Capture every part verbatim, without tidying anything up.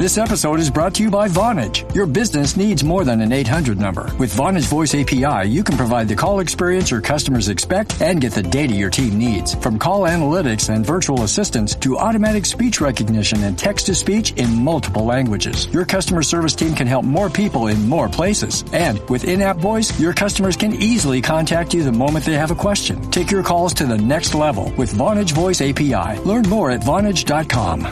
This episode is brought to you by Vonage. Your business needs more than an eight hundred number. With Vonage Voice A P I, you can provide the call experience your customers expect and get the data your team needs. From call analytics and virtual assistants to automatic speech recognition and text-to-speech in multiple languages. Your customer service team can help more people in more places. And with in-app voice, your customers can easily contact you the moment they have a question. Take your calls to the next level with Vonage Voice A P I. Learn more at vonage dot com.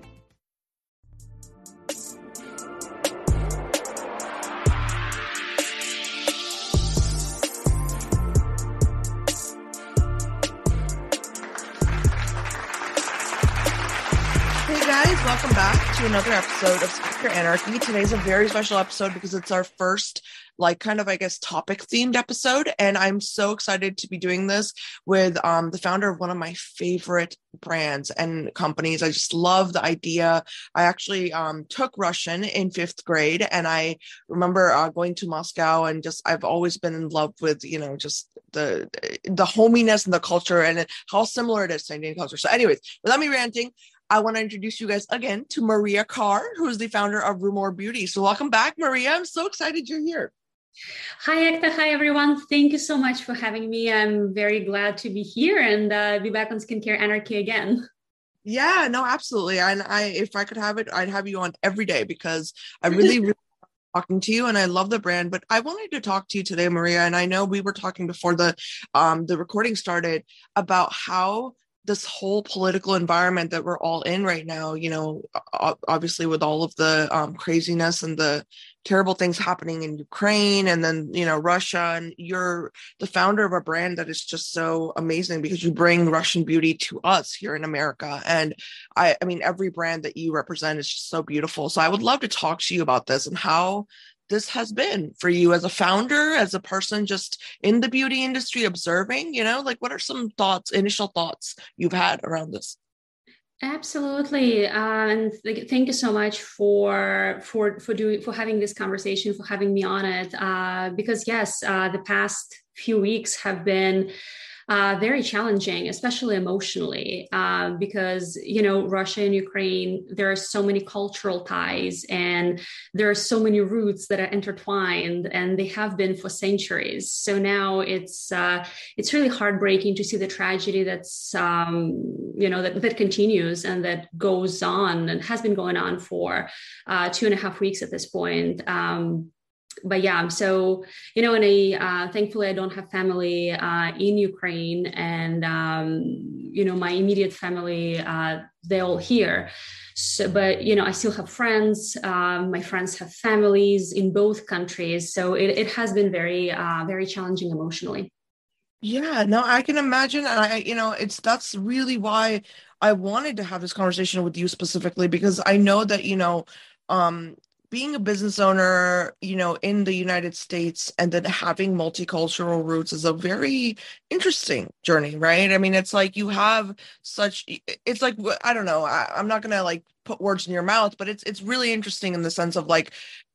Welcome back to another episode of Skincare Anarchy. Today's a very special episode because it's our first, like, kind of, I guess, topic-themed episode, and I'm so excited to be doing this with um, the founder of one of my favorite brands and companies. I just love the idea. I actually um, took Russian in fifth grade, and I remember uh, going to Moscow, and just I've always been in love with, you know, just the the hominess and the culture and how similar it is to Indian culture. So anyways, without me ranting, I want to introduce you guys again to Maria Carr, who is the founder of Rumor Beauty. So welcome back, Maria. I'm so excited you're here. Hi, Ekta. Hi, everyone. Thank you so much for having me. I'm very glad to be here and uh, be back on Skincare Anarchy again. Yeah, no, absolutely. And I, if I could have it, I'd have you on every day because I really, really talking to you and I love the brand. But I wanted to talk to you today, Maria. And I know we were talking before the um, the recording started about how this whole political environment that we're all in right now, you know, obviously with all of the um, craziness and the terrible things happening in Ukraine and then, you know, Russia, and you're the founder of a brand that is just so amazing because you bring Russian beauty to us here in America. And I, I mean, every brand that you represent is just so beautiful. So I would love to talk to you about this and how this has been for you as a founder, as a person just in the beauty industry observing, you know, like what are some thoughts, initial thoughts you've had around this? Absolutely. Uh, and th- thank you so much for, for, for doing, for having this conversation, for having me on it. Uh, because yes, uh, the past few weeks have been Uh, very challenging, especially emotionally, uh, because, you know, Russia and Ukraine, there are so many cultural ties and there are so many roots that are intertwined and they have been for centuries. So now it's uh, it's really heartbreaking to see the tragedy that's, um, you know, that, that continues and that goes on and has been going on for uh, two and a half weeks at this point. Um, But yeah, so, you know, and I, uh, thankfully, I don't have family uh, in Ukraine and, um, you know, my immediate family, uh, they're all here. So, but, you know, I still have friends. Um, my friends have families in both countries. So it, it has been very, uh, very challenging emotionally. Yeah, no, I can imagine. And I, you know, it's that's really why I wanted to have this conversation with you specifically, because I know that, you know, um, being a business owner, you know, in the United States and then having multicultural roots is a very interesting journey, right? I mean, it's like you have such, it's like, I don't know, I, I'm not going to like put words in your mouth, but it's it's really interesting in the sense of like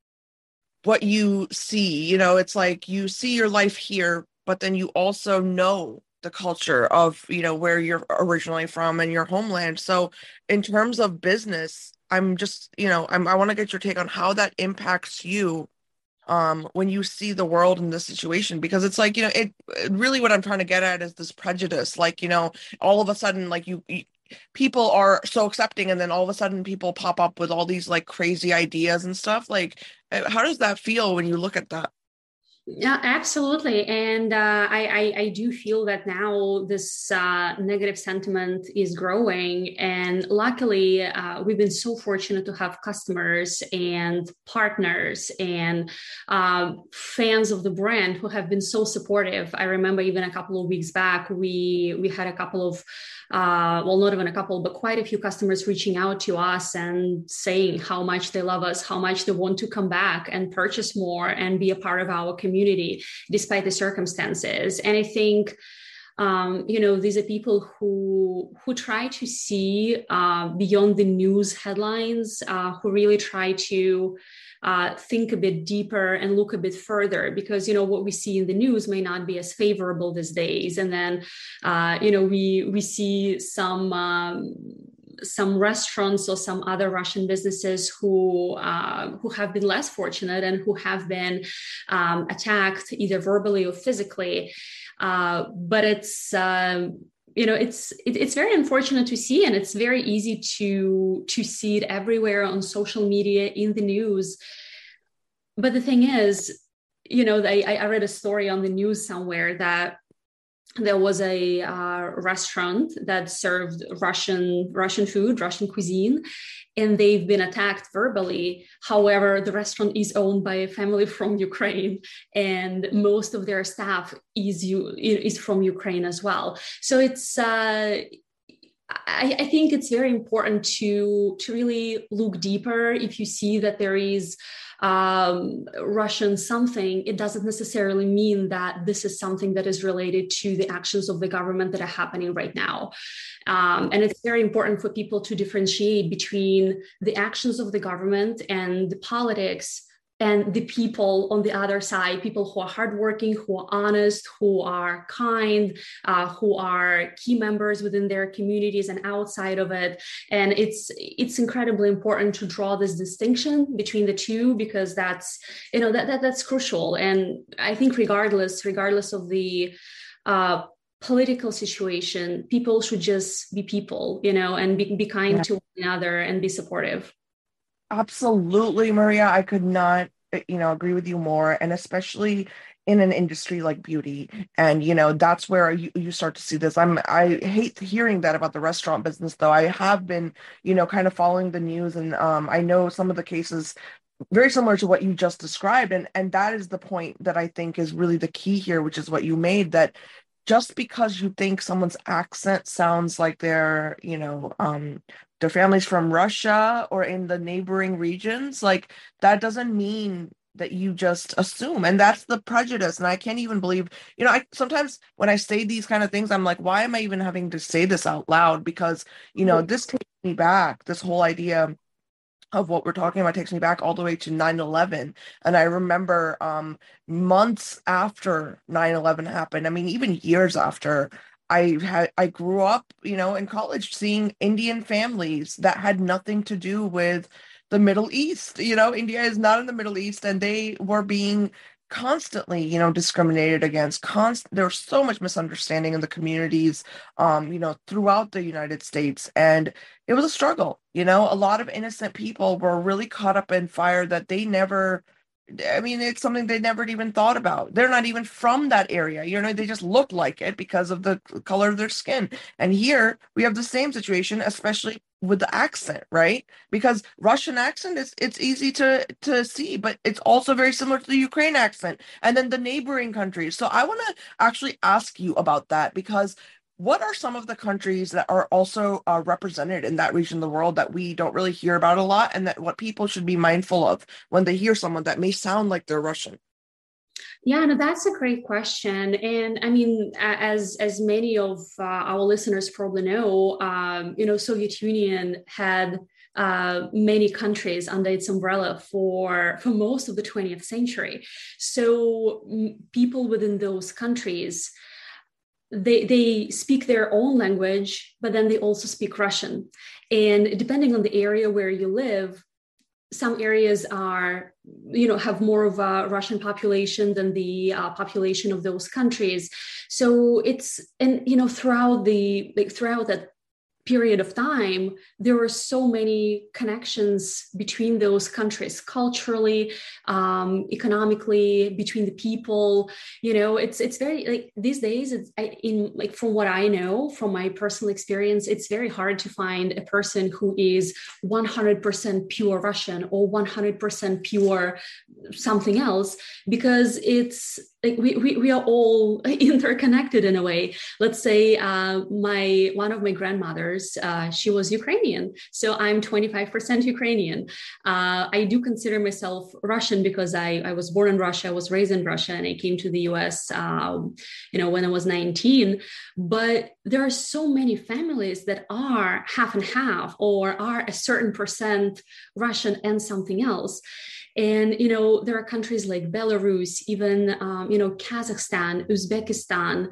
what you see, you know, it's like you see your life here, but then you also know the culture of, you know, where you're originally from and your homeland. So in terms of business, I'm just, you know, I'm, I want to get your take on how that impacts you um, when you see the world in this situation, because it's like, you know, it, it really what I'm trying to get at is this prejudice. Like, you know, all of a sudden, like you, you, people are so accepting and then all of a sudden people pop up with all these like crazy ideas and stuff. Like, how does that feel when you look at that? Yeah, absolutely. And uh, I, I, I do feel that now this uh, negative sentiment is growing. And luckily, uh, we've been so fortunate to have customers and partners and uh, fans of the brand who have been so supportive. I remember even a couple of weeks back, we, we had a couple of Uh, well, not even a couple, but quite a few customers reaching out to us and saying how much they love us, how much they want to come back and purchase more and be a part of our community, despite the circumstances. And I think, um, you know, these are people who who try to see uh, beyond the news headlines, uh, who really try to uh, think a bit deeper and look a bit further, because, you know, what we see in the news may not be as favorable these days. And then, uh, you know, we we see some um, some restaurants or some other Russian businesses who uh, who have been less fortunate and who have been um, attacked either verbally or physically. Uh, but it's um, you know it's it, it's very unfortunate to see, and it's very easy to to see it everywhere on social media, in the news. But the thing is, you know, I, I read a story on the news somewhere that there was a uh, restaurant that served Russian Russian food, Russian cuisine, and they've been attacked verbally. However, the restaurant is owned by a family from Ukraine, and most of their staff is is from Ukraine as well. So it's. Uh, I, I think it's very important to to really look deeper. If you see that there is um, Russian something, it doesn't necessarily mean that this is something that is related to the actions of the government that are happening right now. Um, and it's very important for people to differentiate between the actions of the government and the politics and the people on the other side, people who are hardworking, who are honest, who are kind, uh, who are key members within their communities and outside of it. And it's it's incredibly important to draw this distinction between the two, because that's, you know, that, that that's crucial. And I think regardless, regardless of the uh, political situation, people should just be people, you know, and be, be kind yeah. to one another and be supportive. Absolutely, Maria. I could not, you know, agree with you more. And especially in an industry like beauty. And, you know, that's where you, you start to see this. I'm, I hate hearing that about the restaurant business, though. I have been, you know, kind of following the news, and um, I know some of the cases very similar to what you just described. And, and that is the point that I think is really the key here, which is what you made, that just because you think someone's accent sounds like they're, you know, um, their family's from Russia or in the neighboring regions, like that doesn't mean that you just assume. And that's the prejudice. And I can't even believe, you know, I sometimes when I say these kind of things, I'm like, why am I even having to say this out loud? Because, you know, this takes me back, this whole idea of what we're talking about takes me back all the way to nine eleven. And I remember um, months after nine eleven happened, I mean, even years after, I had I grew up, you know, in college seeing Indian families that had nothing to do with the Middle East. You know, India is not in the Middle East, and they were being constantly, you know, discriminated against. Const- there was so much misunderstanding in the communities, um, you know, throughout the United States. And it was a struggle. You know, a lot of innocent people were really caught up in fire that they never, I mean, it's something they never even thought about. They're not even from that area. You know, they just look like it because of the color of their skin. And here we have the same situation, especially with the accent, right? Because Russian accent is it's easy to to see, but it's also very similar to the Ukraine accent and then the neighboring countries. So I want to actually ask you about that, because what are some of the countries that are also uh, represented in that region of the world that we don't really hear about a lot, and that what people should be mindful of when they hear someone that may sound like they're Russian? Yeah, no, that's a great question. And I mean, as as many of uh, our listeners probably know, um, you know, Soviet Union had uh, many countries under its umbrella for, for most of the twentieth century. So m- people within those countries, they they speak their own language, but then they also speak Russian. And depending on the area where you live, some areas are, you know, have more of a Russian population than the uh, population of those countries. So it's, and, you know, throughout the, like throughout that period of time, there were so many connections between those countries, culturally, um, economically, between the people. You know, it's it's very, like these days, it's I, in like from what I know from my personal experience, it's very hard to find a person who is one hundred percent pure Russian or one hundred percent pure something else, because it's like we, we we are all interconnected in a way. Let's say uh, my one of my grandmothers, uh, she was Ukrainian, so I'm twenty-five percent Ukrainian. Uh, I do consider myself Russian because I, I was born in Russia, I was raised in Russia, and I came to the U S, um, you know, when I was nineteen. But there are so many families that are half and half, or are a certain percent Russian and something else. And, you know, there are countries like Belarus, even, um, you you know, Kazakhstan, Uzbekistan,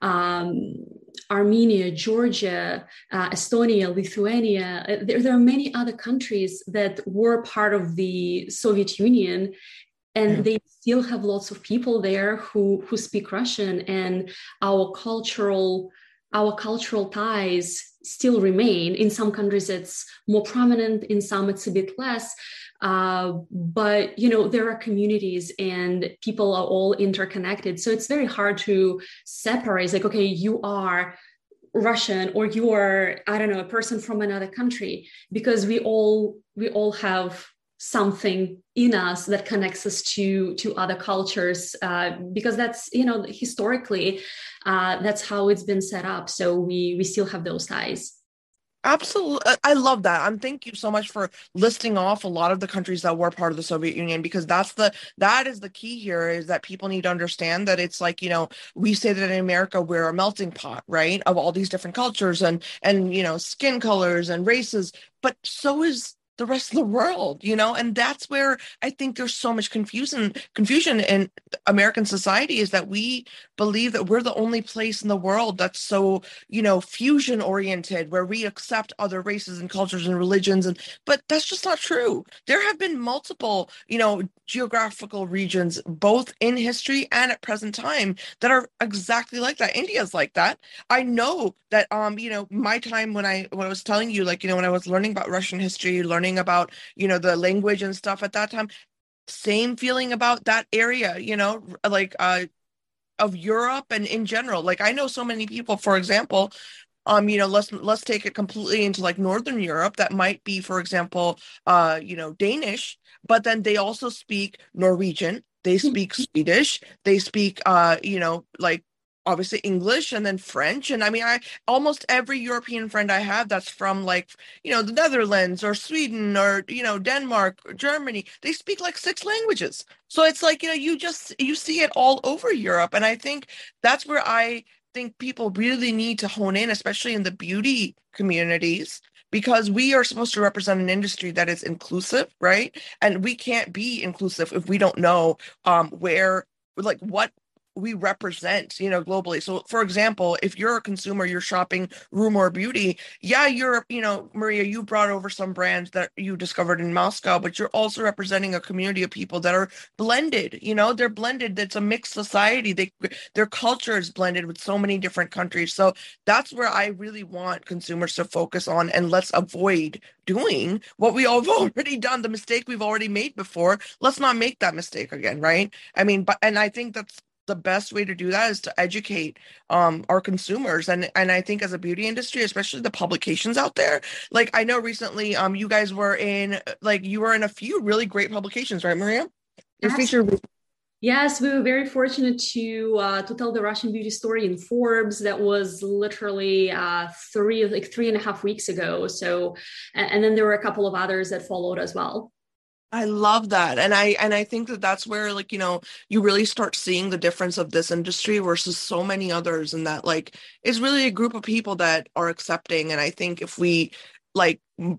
um, Armenia, Georgia, uh, Estonia, Lithuania. There, there are many other countries that were part of the Soviet Union, and Yeah. they still have lots of people there who, who speak Russian, and our cultural our cultural ties still remain. In some countries, it's more prominent. In some, it's a bit less. Uh, but, you know, there are communities and people are all interconnected. So it's very hard to separate. It's like, okay, you are Russian or you are, I don't know, a person from another country, because we all we all have something in us that connects us to to other cultures, uh, because that's, you know, historically, uh, that's how it's been set up. So we we still have those ties. Absolutely. I love that. And thank you so much for listing off a lot of the countries that were part of the Soviet Union, because that's the, that is the key here, is that people need to understand that it's like, you know, we say that in America, we're a melting pot, right? Of all these different cultures and, and, you know, skin colors and races, but so is the rest of the world, you know, and that's where I think there's so much confusion, confusion in American society, is that we believe that we're the only place in the world that's so, you know, fusion oriented, where we accept other races and cultures and religions. And, but that's just not true. There have been multiple, you know, geographical regions, both in history and at present time, that are exactly like that. India's like that. I know that, um, you know, my time when I, when I was telling you, like, you know, when I was learning about Russian history, learning about, you know, the language and stuff at that time, same feeling about that area, you know, like, uh, of Europe and in general. Like, I know so many people, for example, um, you know, let's let's take it completely into like Northern Europe, that might be, for example, uh, you know, Danish, but then they also speak Norwegian, they speak Swedish, they speak, uh, you know, like obviously English, and then French. And I mean, I almost every European friend I have that's from, like, you know, the Netherlands or Sweden or, you know, Denmark or Germany, they speak like six languages. So it's like, you know, you just, you see it all over Europe. And I think that's where I think people really need to hone in, especially in the beauty communities, because we are supposed to represent an industry that is inclusive, right? And we can't be inclusive if we don't know um, where, like, what we represent, you know, globally. So for example, if you're a consumer, you're shopping Rumor Beauty, yeah, you're, you know, Maria, you brought over some brands that you discovered in Moscow, but you're also representing a community of people that are blended, you know, they're blended. That's a mixed society. They, their culture is blended with so many different countries. So that's where I really want consumers to focus on, and let's avoid doing what we all have already done, the mistake we've already made before. Let's not make that mistake again, right? I mean, but, and I think that's the best way to do that, is to educate um our consumers. And and I think as a beauty industry, especially the publications out there, like I know recently um you guys were in, like you were in a few really great publications, right, Maria? You're featured. Yes, we were very fortunate to uh, to tell the Russian beauty story in Forbes. That was literally uh, three like three and a half weeks ago. So, and, and then there were a couple of others that followed as well. I love that. And I and I think that that's where, like, you know, you really start seeing the difference of this industry versus so many others, and that, like, it's really a group of people that are accepting. And I think if we, like,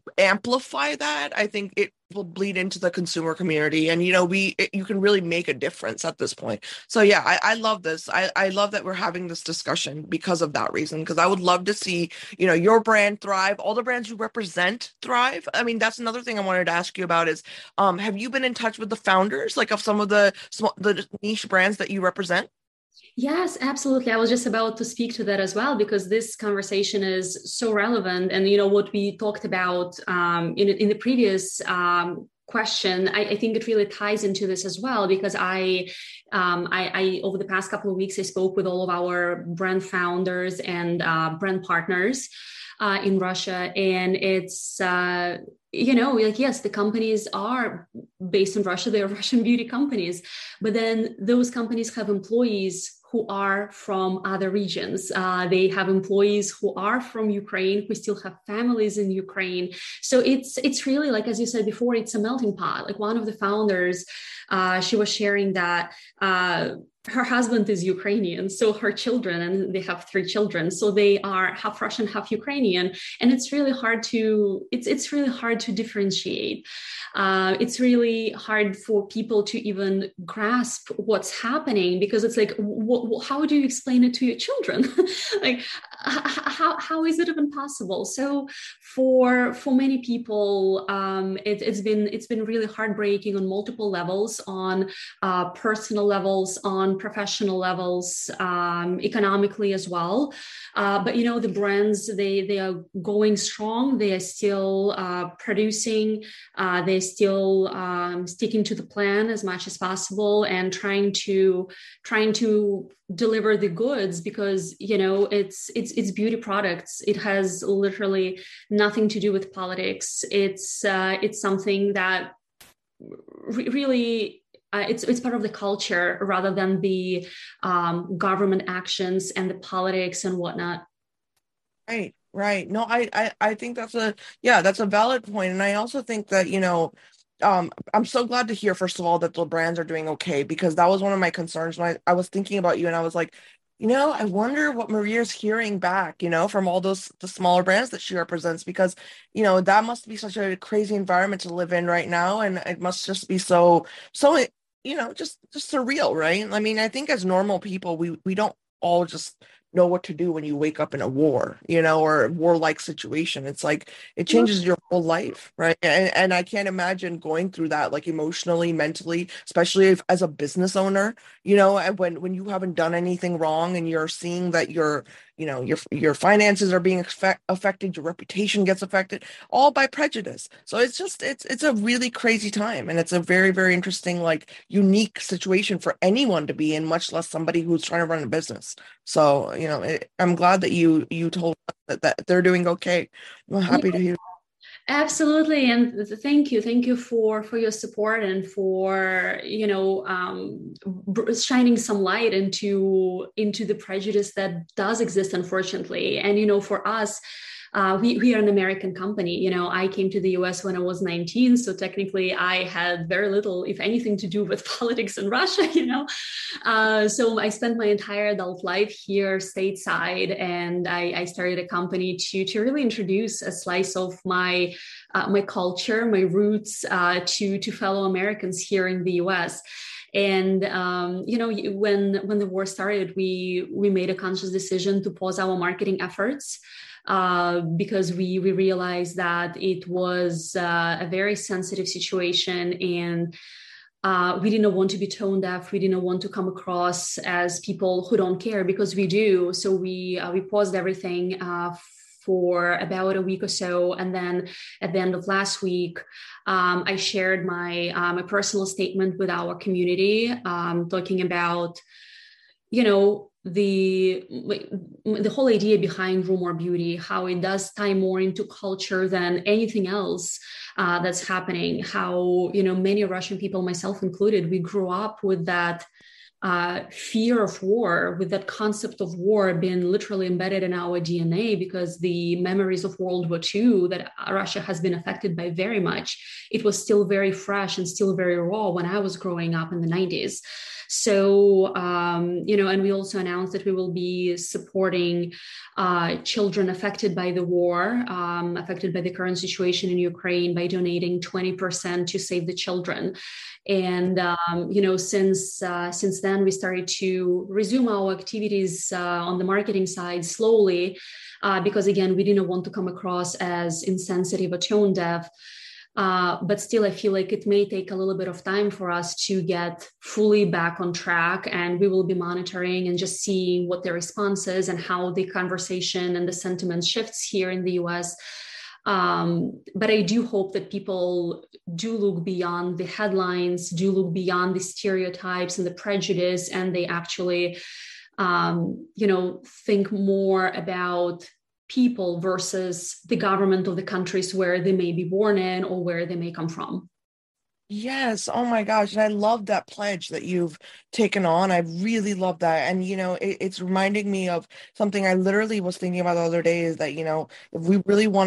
amplify that, I think it will bleed into the consumer community. And, you know, we, it, you can really make a difference at this point. So yeah, I, I love this. I, I love that we're having this discussion because of that reason, because I would love to see, you know, your brand thrive, all the brands you represent thrive. I mean, that's another thing I wanted to ask you about is, um, have you been in touch with the founders, like, of some of the small, the niche brands that you represent? Yes, absolutely. I was just about to speak to that as well, because this conversation is so relevant. And, you know, what we talked about um, in, in the previous um, question, I, I think it really ties into this as well, because I, um, I, I, over the past couple of weeks, I spoke with all of our brand founders and uh, brand partners uh, in Russia. And it's, uh, you know, like, yes, the companies are based in Russia. They're Russian beauty companies, but then those companies have employees who are from other regions. Uh, they have employees who are from Ukraine, who still have families in Ukraine. So it's it's really, like, as you said before, it's a melting pot. Like, one of the founders, uh, she was sharing that uh, her husband is Ukrainian, so her children, and they have three children, so they are half Russian, half Ukrainian, and it's really hard to it's it's really hard to differentiate. Uh, it's really hard for people to even grasp what's happening, because it's like, wh- wh- how do you explain it to your children? Like, how how is it even possible? So for for many people, um, it, it's been it's been really heartbreaking on multiple levels, on uh, personal levels, on professional levels, um, economically as well. Uh, but you know, the brands, they they are going strong. They are still uh, producing. Uh, they're still um, sticking to the plan as much as possible, and trying to trying to deliver the goods, because you know, it's it's it's beauty products. It has literally nothing to do with politics. It's uh, it's something that re- really uh, it's it's part of the culture rather than the um, government actions and the politics and whatnot. Right, right. No, I, I, I think that's a, yeah, that's a valid point. And I also think that, you know, um, I'm so glad to hear, first of all, that the brands are doing okay, because that was one of my concerns when I, I was thinking about you, and I was like, you know, I wonder what Maria's hearing back, you know, from all those the smaller brands that she represents, because, you know, that must be such a crazy environment to live in right now. And it must just be so, so, you know, just just surreal, right? I mean, I think as normal people, we we don't all just know what to do when you wake up in a war, you know, or a warlike situation. It's like it changes your whole life, right? And and I can't imagine going through that, like emotionally, mentally, especially if, as a business owner, you know, and when when you haven't done anything wrong and you're seeing that your, you know, your your finances are being affect, affected, your reputation gets affected, all by prejudice. So it's just it's it's a really crazy time, and it's a very very interesting, like unique situation for anyone to be in, much less somebody who's trying to run a business. So, you know, it, I'm glad that you you told us that, that they're doing okay. I'm happy to hear. Absolutely, and th- thank you, thank you for for your support, and for, you know, um, br- shining some light into into the prejudice that does exist, unfortunately. And you know, for us, uh, we, we are an American company. You know, I came to the U S when I was nineteen. So technically I had very little, if anything, to do with politics in Russia, you know. Uh, so I spent my entire adult life here stateside, and I, I started a company to, to really introduce a slice of my, uh, my culture, my roots, uh, to, to fellow Americans here in the U S. And um, you know, when when the war started, we we made a conscious decision to pause our marketing efforts, uh, because we we realized that it was uh, a very sensitive situation, and uh, we didn't want to be tone deaf. We didn't want to come across as people who don't care, because we do. So we uh, we paused everything uh, for about a week or so, and then at the end of last week, um, I shared my uh, my personal statement with our community, um, talking about, you know, the the whole idea behind Rue More Beauty, how it does tie more into culture than anything else uh, that's happening. How, you know, many Russian people, myself included, we grew up with that uh, fear of war, with that concept of war being literally embedded in our D N A, because the memories of World War Two that Russia has been affected by very much, it was still very fresh and still very raw when I was growing up in the nineties. So, um, you know, and we also announced that we will be supporting uh, children affected by the war, um, affected by the current situation in Ukraine, by donating twenty percent to Save the Children. And um, you know, since uh, since then, we started to resume our activities uh, on the marketing side slowly, uh, because again, we didn't want to come across as insensitive or tone deaf. Uh, but still, I feel like it may take a little bit of time for us to get fully back on track, and we will be monitoring and just seeing what the response is and how the conversation and the sentiment shifts here in the U S. Um, but I do hope that people do look beyond the headlines, do look beyond the stereotypes and the prejudice, and they actually, um, you know, think more about people versus the government of the countries where they may be born in or where they may come from. Yes. Oh my gosh. And I love that pledge that you've taken on. I really love that. And, you know, it, it's reminding me of something I literally was thinking about the other day, is that, you know, if we really want to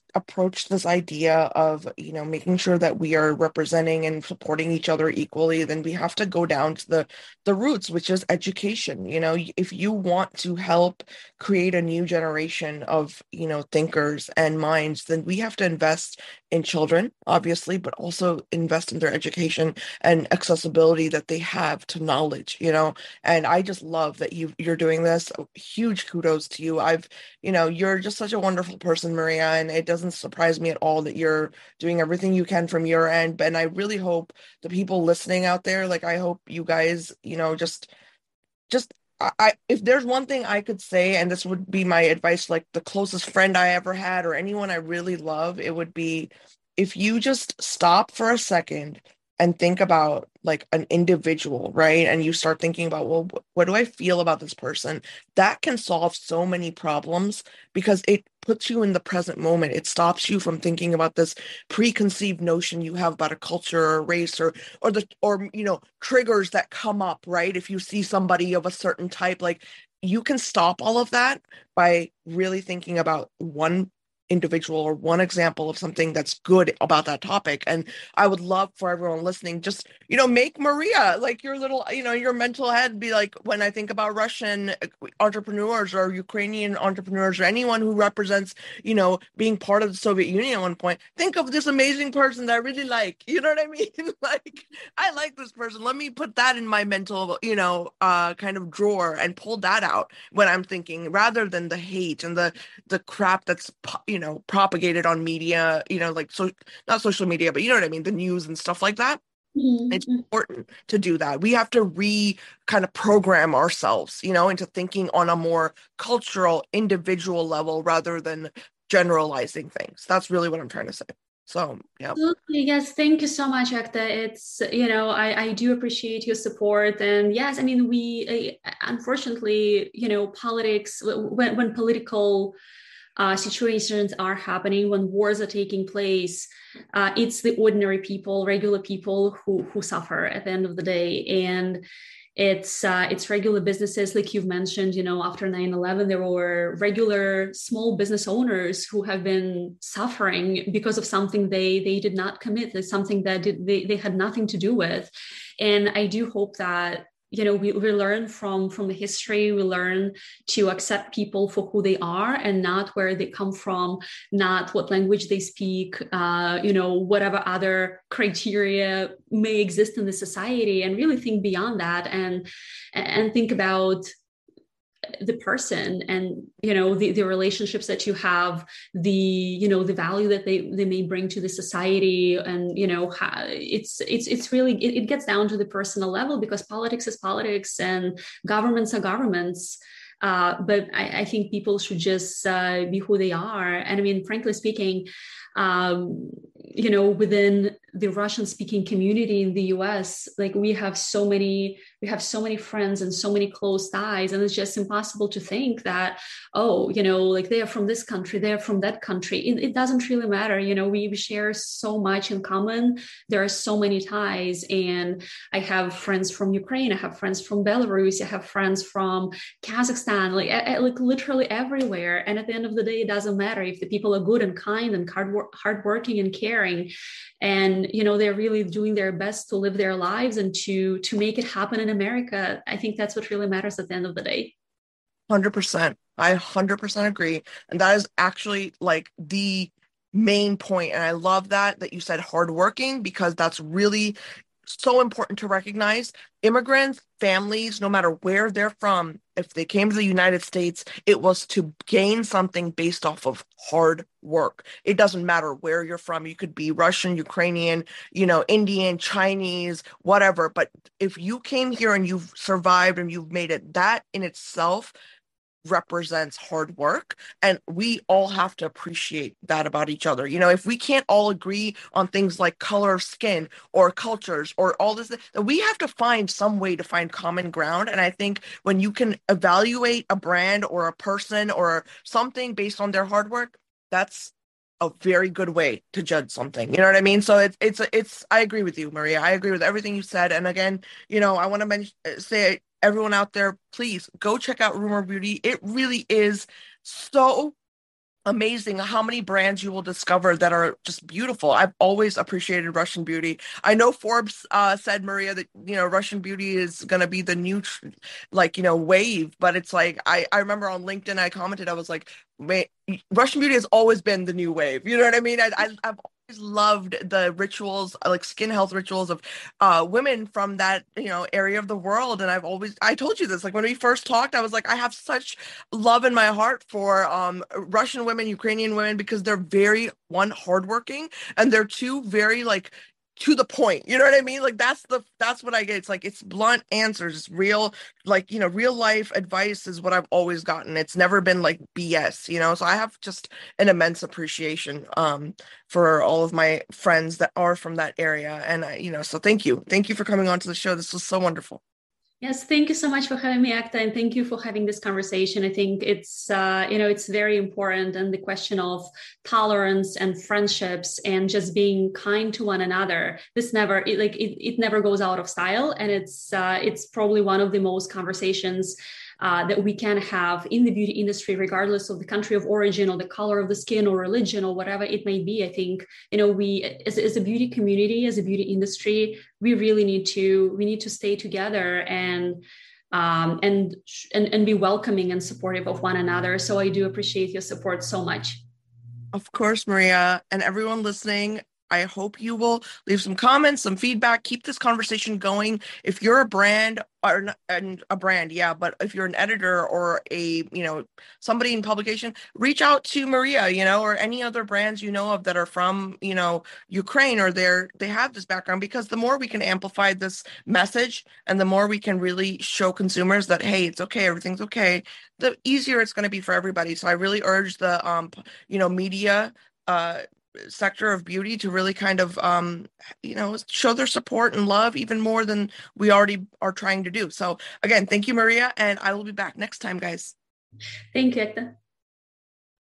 approach this idea of, you know, making sure that we are representing and supporting each other equally, then we have to go down to the the roots, which is education. You know, if you want to help create a new generation of, you know, thinkers and minds, then we have to invest in children, obviously, but also invest in their education and accessibility that they have to knowledge, you know. And I just love that you you're doing this. Huge kudos to you. I've, you know, you're just such a wonderful person, Maria, and it doesn't surprise me at all that you're doing everything you can from your end. And I really hope the people listening out there, like, I hope you guys, you know, just just I, I if there's one thing I could say, and this would be my advice, like the closest friend I ever had or anyone I really love, it would be if you just stop for a second and think about like an individual, right? And you start thinking about, well, wh- what do I feel about this person? That can solve so many problems because it puts you in the present moment. It stops you from thinking about this preconceived notion you have about a culture or a race or or the or you know triggers that come up, right? If you see somebody of a certain type, like you can stop all of that by really thinking about one individual or one example of something that's good about that topic. And I would love for everyone listening, just, you know, make Maria like your little, you know, your mental head be like, when I think about Russian entrepreneurs or Ukrainian entrepreneurs or anyone who represents, you know, being part of the Soviet Union at one point, think of this amazing person that I really like. You know what I mean? Like, I like this person. Let me put that in my mental, you know, uh, kind of drawer and pull that out when I'm thinking, rather than the hate and the the crap that's, you know, propagated on media, you know, like, so not social media, but you know what I mean, the news and stuff like that. It's Mm-hmm. important to do that. We have to re kind of program ourselves, you know, into thinking on a more cultural, individual level rather than generalizing things. That's really what I'm trying to say. So, yeah. Absolutely. Yes. Thank you so much, Ekta. It's, you know, I, I do appreciate your support. And yes, I mean, we, uh, unfortunately, you know, politics, when, when political uh, situations are happening, when wars are taking place, uh, it's the ordinary people, regular people who, who suffer at the end of the day. And it's uh, it's regular businesses, like you've mentioned, you know, after nine eleven, there were regular small business owners who have been suffering because of something they they did not commit, something that did, they, they had nothing to do with. And I do hope that, you know, we, we learn from from the history, we learn to accept people for who they are and not where they come from, not what language they speak, uh, you know, whatever other criteria may exist in the society, and really think beyond that, and and think about the person, and you know, the, the relationships that you have, the, you know, the value that they they may bring to the society. And you know, how, it's it's it's really, it, it gets down to the personal level, because politics is politics and governments are governments. Uh, but I, I think people should just uh, be who they are. And I mean, frankly speaking, um, you know, within the Russian speaking community in the U S, like we have so many, we have so many friends and so many close ties. And it's just impossible to think that, oh, you know, like they are from this country, they're from that country. It, it doesn't really matter. You know, we share so much in common. There are so many ties. And I have friends from Ukraine. I have friends from Belarus. I have friends from Kazakhstan, like, like literally everywhere. And at the end of the day, it doesn't matter if the people are good and kind and hard, hardworking and caring. And, you know, they're really doing their best to live their lives and to, to make it happen in America. I think that's what really matters at the end of the day. one hundred percent. I one hundred percent agree. And that is actually like the main point. And I love that, that you said hardworking, because that's really so important to recognize. Immigrants, families, no matter where they're from, if they came to the United States, it was to gain something based off of hard work. It doesn't matter where you're from. You could be Russian, Ukrainian, you know, Indian, Chinese, whatever. But if you came here and you've survived and you've made it, that in itself represents hard work. And we all have to appreciate that about each other. You know, if we can't all agree on things like color of skin or cultures or all this, then we have to find some way to find common ground. And I think when you can evaluate a brand or a person or something based on their hard work, that's a very good way to judge something. You know what I mean? So it's it's it's I agree with you, Maria. I agree with everything you said. And again, you know, I want to mention say everyone out there, please go check out Rumor Beauty. It really is so amazing how many brands you will discover that are just beautiful. I've always appreciated Russian beauty. I know Forbes uh, said, Maria, that, you know, Russian beauty is going to be the new, tr- like, you know, wave. But it's like, I, I remember on LinkedIn, I commented, I was like, wait, Russian beauty has always been the new wave. You know what I mean? I, I, I've always loved the rituals, like skin health rituals of uh, women from that, you know, area of the world. And I've always, I told you this, like when we first talked, I was like, I have such love in my heart for um, Russian women, Ukrainian women, because they're very, one, hardworking, and they're two, very like to the point. You know what I mean? Like that's the that's what I get. It's like it's blunt answers. It's real, like, you know, real life advice is what I've always gotten. It's never been like B S, you know. So I have just an immense appreciation um for all of my friends that are from that area. And I, you know, so thank you. Thank you for coming on to the show. This was so wonderful. Yes, thank you so much for having me, Akta, and thank you for having this conversation. I think it's, uh, you know, it's very important, and the question of tolerance and friendships and just being kind to one another. This never, it, like, it, it never goes out of style, and it's, uh, it's probably one of the most conversations uh, that we can have in the beauty industry, regardless of the country of origin or the color of the skin or religion or whatever it may be. I think, you know, we, as, as a beauty community, as a beauty industry, we really need to we need to stay together and um, and and and be welcoming and supportive of one another. So I do appreciate your support so much. Of course, Maria, and everyone listening, I hope you will leave some comments, some feedback, keep this conversation going. If you're a brand or and a brand, yeah, but if you're an editor or a, you know, somebody in publication, reach out to Maria, you know, or any other brands you know of that are from, you know, Ukraine, or they're they have this background, because the more we can amplify this message and the more we can really show consumers that, hey, it's okay, everything's okay, the easier it's going to be for everybody. So I really urge the um, you know, media uh sector of beauty to really kind of um you know, show their support and love even more than we already are trying to do. So again, thank you, Maria, and I will be back next time, guys. Thank you, Ekta.